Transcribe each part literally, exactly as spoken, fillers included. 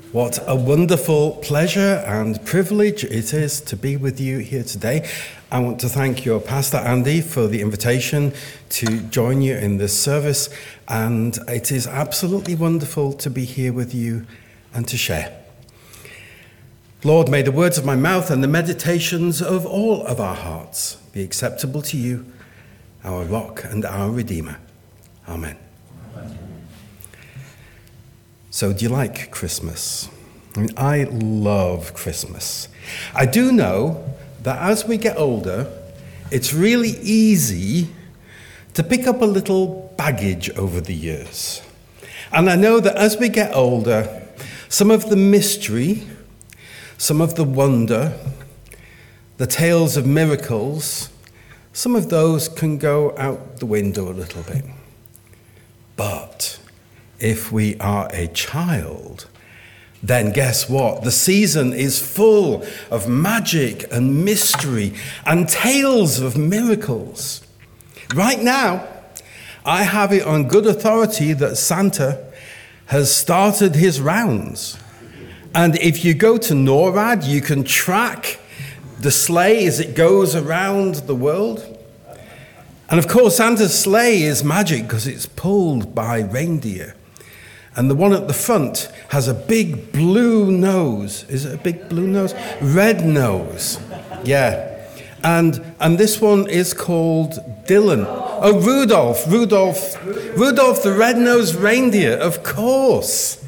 What a wonderful pleasure and privilege it is to be with you here today. I want to thank your pastor, Andy, for the invitation to join you in this service, and it is absolutely wonderful to be here with you and to share. Lord, may the words of my mouth and the meditations of all of our hearts be acceptable to you, our rock and our Redeemer. Amen. So do you like Christmas? I mean, I love Christmas. I do know that as we get older, it's really easy to pick up a little baggage over the years. And I know that as we get older, some of the mystery, some of the wonder, the tales of miracles, some of those can go out the window a little bit. But if we are a child, then guess what? The season is full of magic and mystery and tales of miracles. Right now, I have it on good authority that Santa has started his rounds. And if you go to NORAD, you can track the sleigh as it goes around the world. And of course, Santa's sleigh is magic because it's pulled by reindeer. And the one at the front has a big blue nose. Is it a big blue nose? Red nose. Yeah. And and this one is called Dylan. Oh, Rudolph. Rudolph. Rudolph the red-nosed reindeer, of course.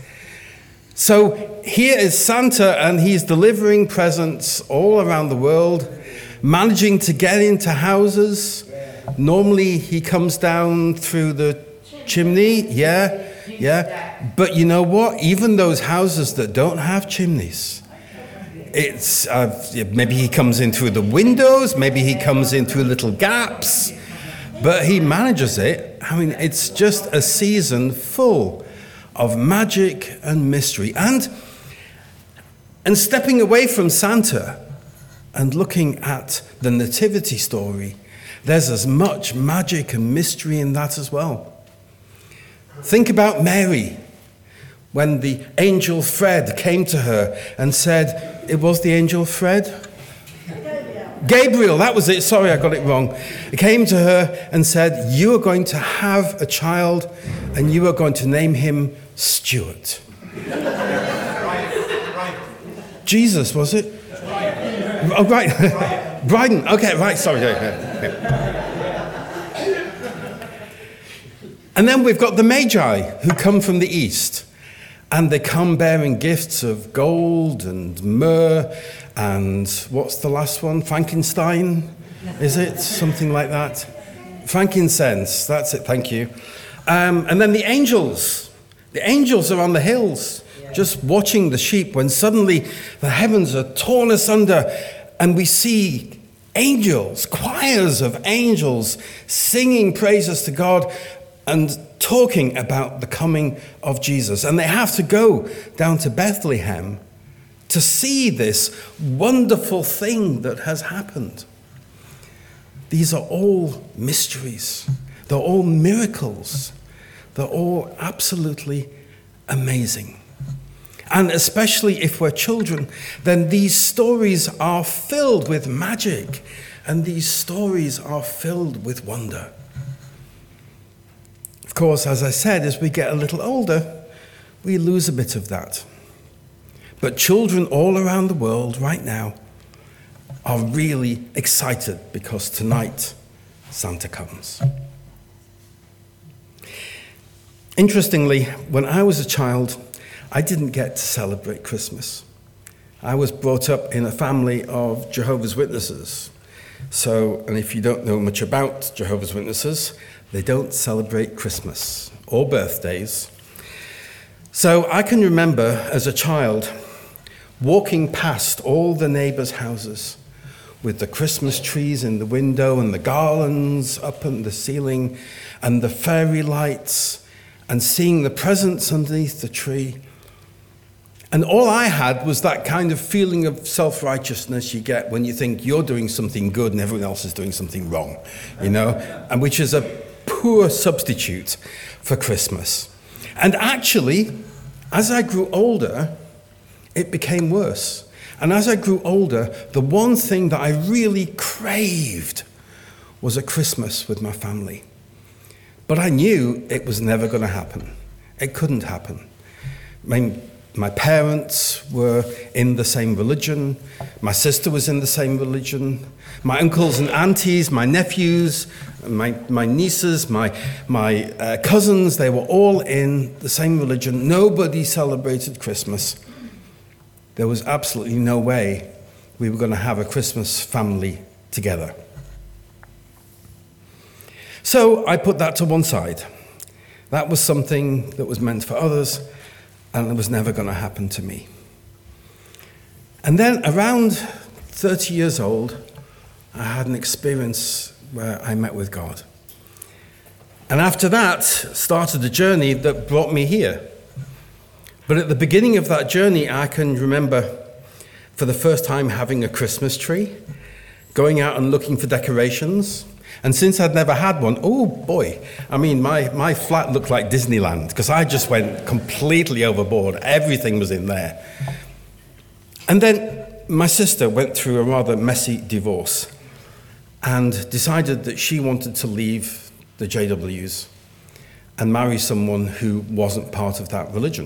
So here is Santa, and he's delivering presents all around the world, managing to get into houses. Normally he comes down through the chimney. Yeah. Yeah, but you know what? Even those houses that don't have chimneys, it's uh, maybe he comes in through the windows, maybe he comes in through little gaps, but he manages it. I mean, it's just a season full of magic and mystery. And, and stepping away from Santa and looking at the nativity story, there's as much magic and mystery in that as well. Think about Mary, when the angel Fred came to her and said, it was the angel Fred? Gabriel. Gabriel, that was it. Sorry, I got it wrong. He came to her and said, you are going to have a child and you are going to name him Stuart. Jesus, was it? Oh, right. Bryden. Okay, right. Sorry. And then we've got the Magi who come from the east, and they come bearing gifts of gold and myrrh and what's the last one? Frankenstein, is it? Something like that. Frankincense, that's it, thank you. Um, and then the angels. The angels are on the hills, just watching the sheep, when suddenly the heavens are torn asunder and we see angels, choirs of angels singing praises to God and talking about the coming of Jesus. And they have to go down to Bethlehem to see this wonderful thing that has happened. These are all mysteries. They're all miracles. They're all absolutely amazing. And especially if we're children, then these stories are filled with magic, and these stories are filled with wonder. Of course, as I said, as we get a little older, we lose a bit of that. But children all around the world right now are really excited because tonight Santa comes. Interestingly, when I was a child, I didn't get to celebrate Christmas. I was brought up in a family of Jehovah's Witnesses. So, and if you don't know much about Jehovah's Witnesses, they don't celebrate Christmas or birthdays. So I can remember as a child walking past all the neighbors' houses with the Christmas trees in the window and the garlands up in the ceiling and the fairy lights and seeing the presents underneath the tree. And all I had was that kind of feeling of self-righteousness you get when you think you're doing something good and everyone else is doing something wrong, you know, and which is a poor substitute for Christmas. And actually, as I grew older, it became worse. And as I grew older, the one thing that I really craved was a Christmas with my family. But I knew it was never going to happen. It couldn't happen. My, my parents were in the same religion. My sister was in the same religion. My uncles and aunties, my nephews, my, my nieces, my, my uh, cousins, they were all in the same religion. Nobody celebrated Christmas. There was absolutely no way we were going to have a Christmas family together. So I put that to one side. That was something that was meant for others, and it was never going to happen to me. And then around thirty years old, I had an experience where I met with God. And after that, started a journey that brought me here. But at the beginning of that journey, I can remember for the first time having a Christmas tree, going out and looking for decorations. And since I'd never had one, oh boy, I mean, my, my flat looked like Disneyland because I just went completely overboard. Everything was in there. And then my sister went through a rather messy divorce and decided that she wanted to leave the J Ws and marry someone who wasn't part of that religion.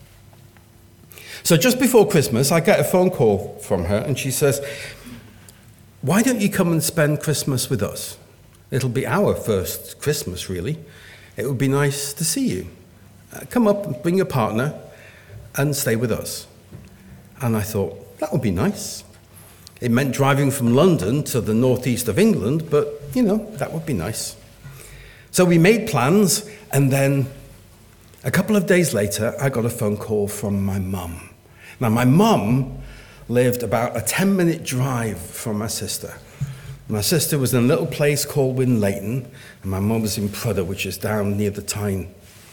So just before Christmas, I get a phone call from her, and she says, why don't you come and spend Christmas with us? It'll be our first Christmas, really. It would be nice to see you. Uh, come up and bring your partner and stay with us. And I thought, that would be nice. It meant driving from London to the northeast of England, but, you know, that would be nice. So we made plans, and then a couple of days later, I got a phone call from my mum. Now, my mum lived about a ten-minute drive from my sister. My sister was in a little place called Winleighton, and my mum was in Prudder, which is down near the Tyne.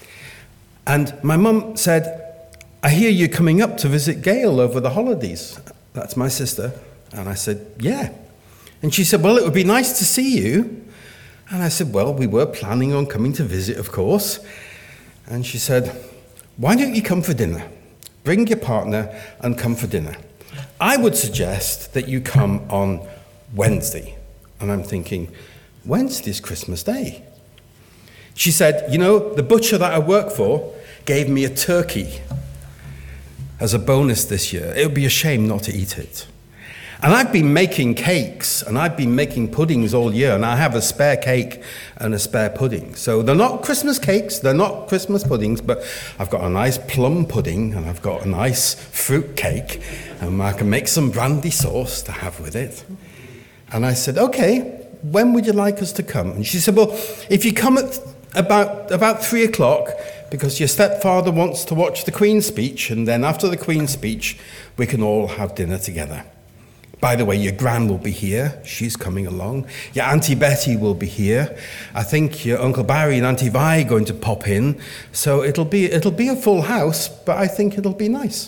And my mum said, I hear you're coming up to visit Gail over the holidays. That's my sister. And I said, yeah. And she said, well, it would be nice to see you. And I said, well, we were planning on coming to visit, of course. And she said, why don't you come for dinner? Bring your partner and come for dinner. I would suggest that you come on Wednesday. And I'm thinking, Wednesday's Christmas Day. She said, you know, the butcher that I work for gave me a turkey as a bonus this year. It would be a shame not to eat it. And I've been making cakes, and I've been making puddings all year, and I have a spare cake and a spare pudding. So they're not Christmas cakes, they're not Christmas puddings, but I've got a nice plum pudding, and I've got a nice fruit cake, and I can make some brandy sauce to have with it. And I said, okay, when would you like us to come? And she said, well, if you come at about, about three o'clock, because your stepfather wants to watch the Queen's speech, and then after the Queen's speech, we can all have dinner together. By the way, your gran will be here. She's coming along. Your Auntie Betty will be here. I think your Uncle Barry and Auntie Vi are going to pop in. So it'll be it'll be a full house, but I think it'll be nice.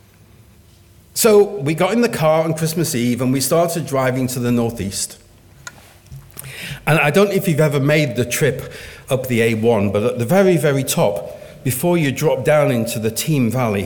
So we got in the car on Christmas Eve and we started driving to the northeast. And I don't know if you've ever made the trip up the A one, but at the very, very top, before you drop down into the Team Valley,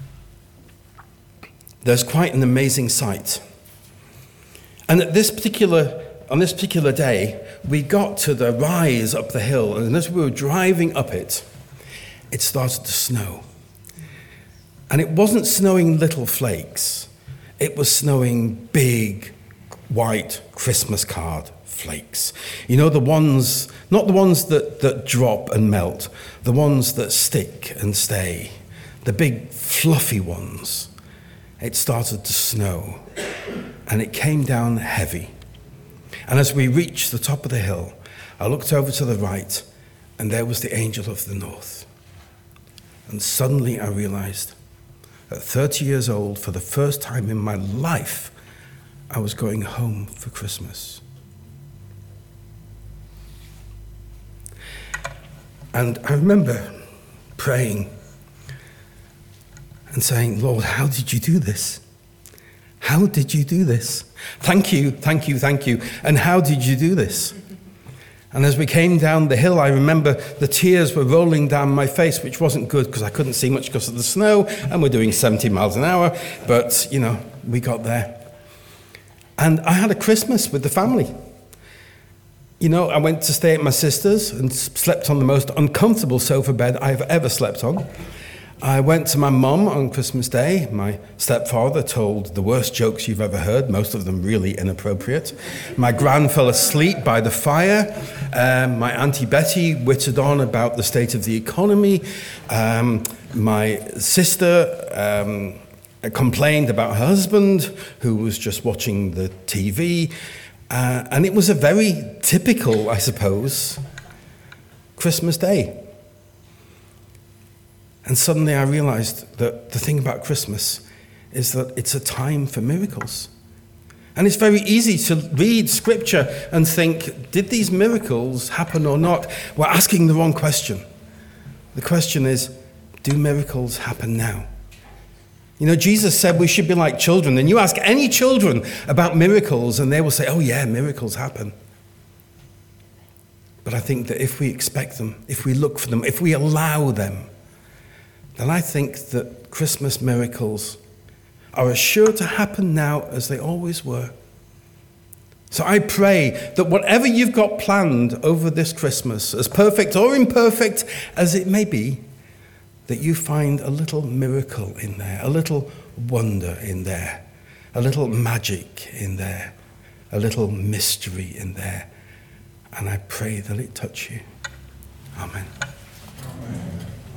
there's quite an amazing sight. And at this particular, on this particular day, we got to the rise up the hill, and as we were driving up it, it started to snow. And it wasn't snowing little flakes. It was snowing big, white Christmas card flakes. You know, the ones, not the ones that, that drop and melt, the ones that stick and stay, the big fluffy ones. It started to snow, and it came down heavy. And as we reached the top of the hill, I looked over to the right, and there was the angel of the north. And suddenly I realized, at thirty years old, for the first time in my life, I was going home for Christmas. And I remember praying and saying, Lord, how did you do this? How did you do this? Thank you, thank you, thank you. And how did you do this? And as we came down the hill, I remember the tears were rolling down my face, which wasn't good because I couldn't see much because of the snow, and we're doing seventy miles an hour. But, you know, we got there. And I had a Christmas with the family. You know, I went to stay at my sister's and slept on the most uncomfortable sofa bed I've ever slept on. I went to my mum on Christmas Day. My stepfather told the worst jokes you've ever heard, most of them really inappropriate. My gran fell asleep by the fire. Um, my Auntie Betty wittered on about the state of the economy. Um, my sister um, complained about her husband, who was just watching the T V. Uh, and it was a very typical, I suppose, Christmas Day. And suddenly I realized that the thing about Christmas is that it's a time for miracles. And it's very easy to read scripture and think, did these miracles happen or not? We're asking the wrong question. The question is, do miracles happen now? You know, Jesus said we should be like children. And you ask any children about miracles and they will say, oh yeah, miracles happen. But I think that if we expect them, if we look for them, if we allow them, then I think that Christmas miracles are as sure to happen now as they always were. So I pray that whatever you've got planned over this Christmas, as perfect or imperfect as it may be, that you find a little miracle in there, a little wonder in there, a little magic in there, a little mystery in there. And I pray that it touch you. Amen. Amen.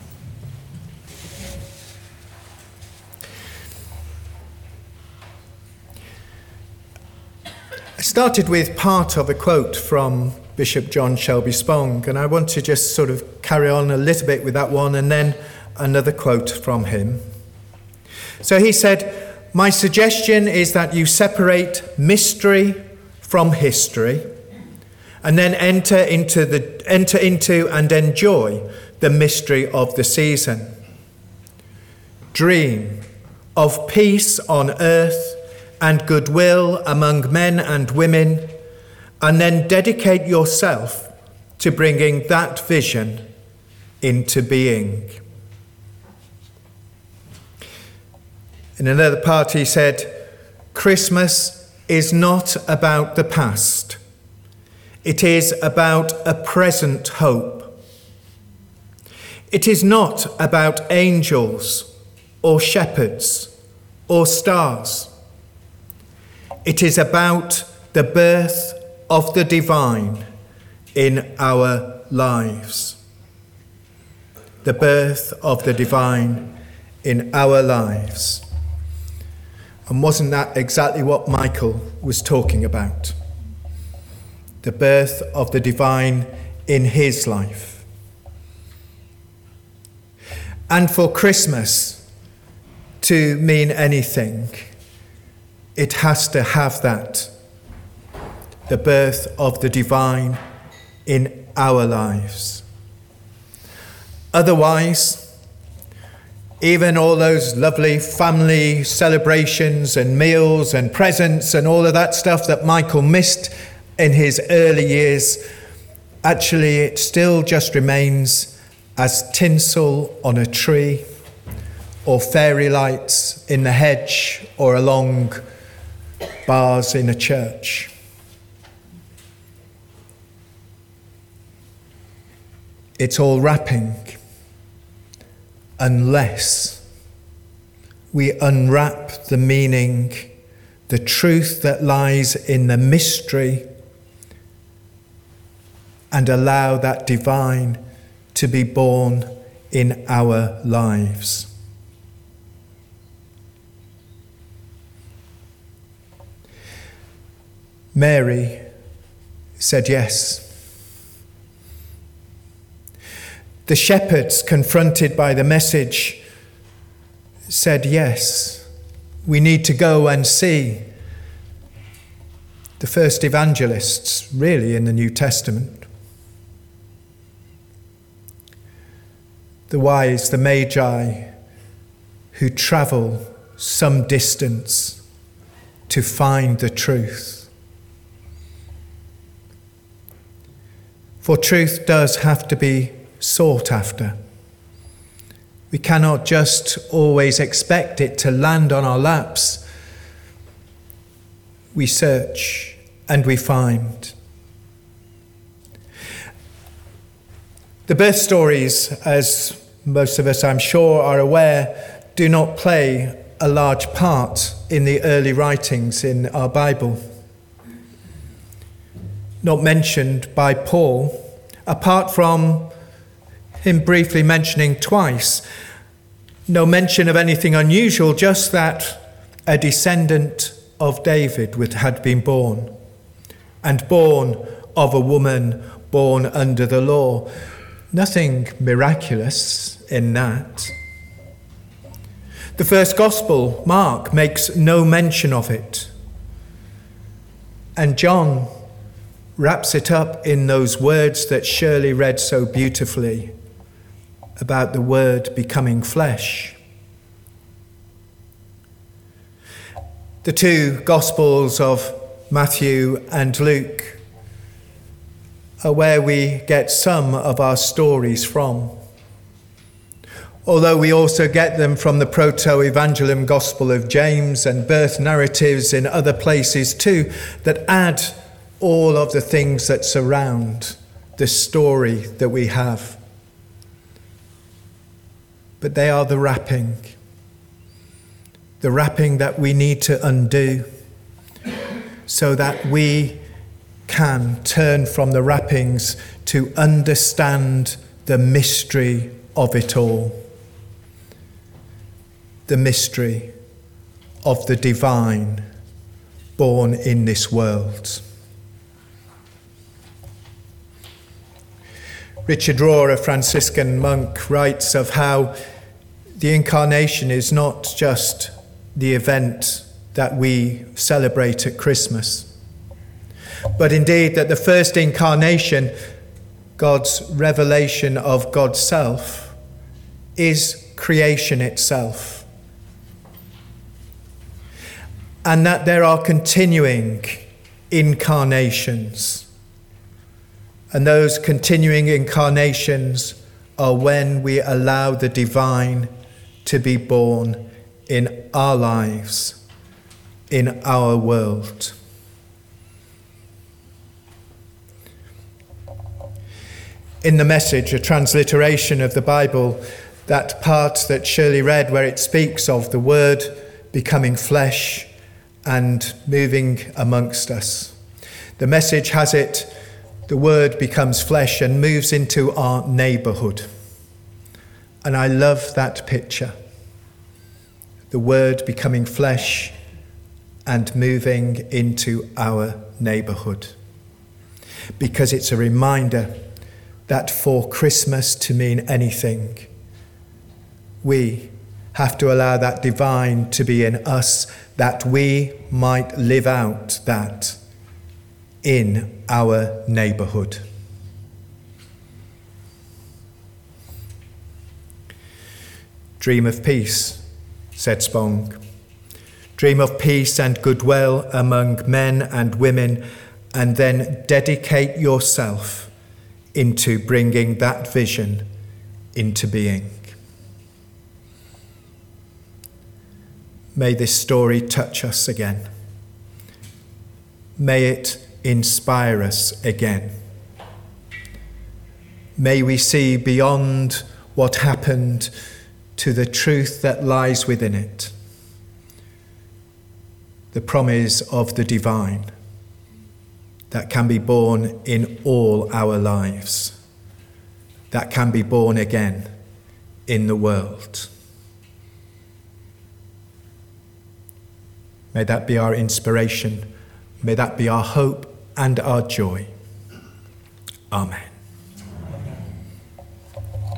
I started with part of a quote from Bishop John Shelby Spong, and I want to just sort of carry on a little bit with that one, and then another quote from him. So he said, "My suggestion is that you separate mystery from history, and then enter into the enter into and enjoy the mystery of the season. Dream of peace on earth and goodwill among men and women, and then dedicate yourself to bringing that vision into being." In another part he said, "Christmas is not about the past. It is about a present hope. It is not about angels or shepherds or stars. It is about the birth of the divine in our lives." The birth of the divine in our lives. And wasn't that exactly what Michael was talking about? The birth of the divine in his life. And for Christmas to mean anything, it has to have that, the birth of the divine in our lives. Otherwise, even all those lovely family celebrations and meals and presents and all of that stuff that Michael missed in his early years, actually it still just remains as tinsel on a tree or fairy lights in the hedge or along bars in a church. It's all wrapping unless we unwrap the meaning, the truth that lies in the mystery, and allow that divine to be born in our lives. Mary said yes. The shepherds, confronted by the message, said yes. We need to go and see. The first evangelists, really, in the New Testament. The wise, the magi, who travel some distance to find the truth. For truth does have to be sought after. We cannot just always expect it to land on our laps. We search and we find. The birth stories, as most of us I'm sure are aware, do not play a large part in the early writings in our Bible. Not mentioned by Paul, apart from him briefly mentioning twice. No mention of anything unusual, just that a descendant of David had been born, and born of a woman born under the law. Nothing miraculous in that. The first gospel, Mark, makes no mention of it. And John wraps it up in those words that Shirley read so beautifully about the Word becoming flesh. The two Gospels of Matthew and Luke are where we get some of our stories from, although we also get them from the Proto-Evangelium Gospel of James and birth narratives in other places too that add all of the things that surround the story that we have. But they are the wrapping, the wrapping that we need to undo so that we can turn from the wrappings to understand the mystery of it all. The mystery of the divine born in this world. Richard Rohr, a Franciscan monk, writes of how the incarnation is not just the event that we celebrate at Christmas, but indeed that the first incarnation, God's revelation of God's self, is creation itself. And that there are continuing incarnations. And those continuing incarnations are when we allow the divine to be born in our lives, in our world. In the Message, a transliteration of the Bible, that part that Shirley read where it speaks of the Word becoming flesh and moving amongst us. The Message has it, the Word becomes flesh and moves into our neighbourhood. And I love that picture. The Word becoming flesh and moving into our neighbourhood. Because it's a reminder that for Christmas to mean anything, we have to allow that divine to be in us, that we might live out that in our neighbourhood. Dream of peace, said Spong. Dream of peace and goodwill among men and women, and then dedicate yourself into bringing that vision into being. May this story touch us again. May it inspire us again. May we see beyond what happened to the truth that lies within it, the promise of the divine that can be born in all our lives, that can be born again in the world. May that be our inspiration. May that be our hope and our joy. Amen.